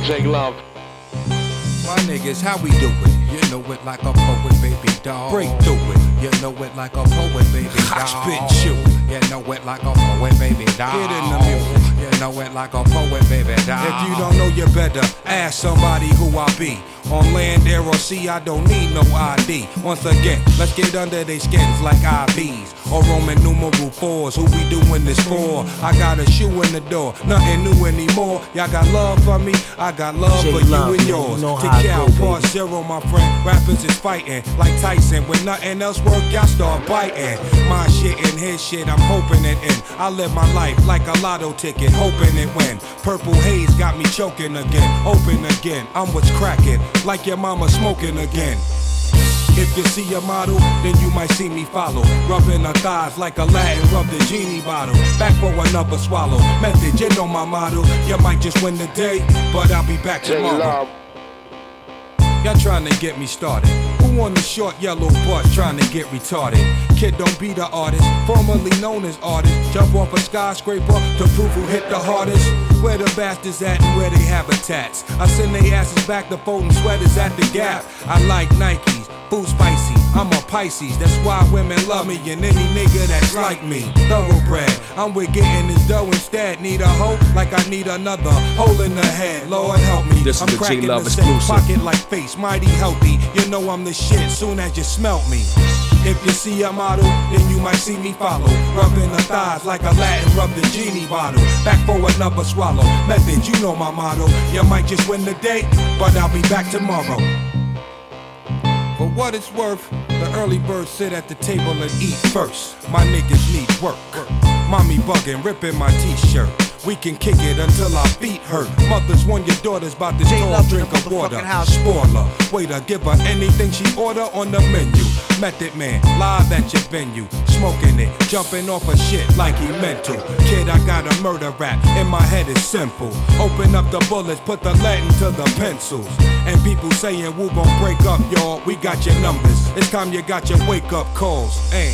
J Love. My niggas, how we do it? You know it like a poet, baby dog. Break through it. You know it like a poet, baby dog. Spit shoot. You know it like a poet, baby dog. Get in the music. You know it like a poet, baby dog. If you don't know, you better ask somebody who I be. On land, air, or sea, I don't need no ID. Once again, let's get under their skins like IVs or Roman numeral 4s. Who we doing this for? I got a shoe in the door, nothing new anymore. Y'all got love for me, I got love for you and yours. Kick out part zero, my friend. Rappers is fighting like Tyson. When nothing else work, y'all start biting. My shit and his shit, I'm hoping it in. I live my life like a lotto ticket, hoping it win. Purple haze got me choking again, open again. I'm what's cracking, like your mama smoking again. If you see a model, then you might see me follow. Rubbing her thighs like Aladdin rub the genie bottle. Back for another swallow. Method, you know my motto. You might just win the day, but I'll be back tomorrow. Y'all trying to get me started. Who on the short yellow butt trying to get retarded? Kid don't be the artist, formerly known as artist. Jump off a skyscraper to prove who hit the hardest. Where the bastards at and where they habitats. I send they asses back to folding sweaters at the Gap. I like Nikes, food spicy, I'm a Pisces. That's why women love me and any nigga that's like me. Thoroughbred, I'm with getting this dough instead. Need a hoe like I need another hole in the head. Lord help me, this I'm is the cracking J-Love the same exclusive. pocket like face, mighty healthy. You know I'm the shit soon as you smelt me. If you see a model, then you might see me follow. Rubbing the thighs like Aladdin rub the genie bottle. Back for another swallow. Method, you know my motto. You might just win the day, but I'll be back tomorrow. For what it's worth, the early birds sit at the table and eat first. My niggas need work. Mommy bugging, ripping my t-shirt. We can kick it until our feet hurt. Mothers warn your daughters about this tall drink of water. Spoiler, waiter, give her anything she order on the menu. Method man, live at your venue. Smoking it, jumping off of shit like he meant to. Kid, I got a murder rap, in my head it's simple. Open up the bullets, put the lead into the pencils. And people saying, who gon' break up, y'all? We got your numbers. It's time you got your wake up calls.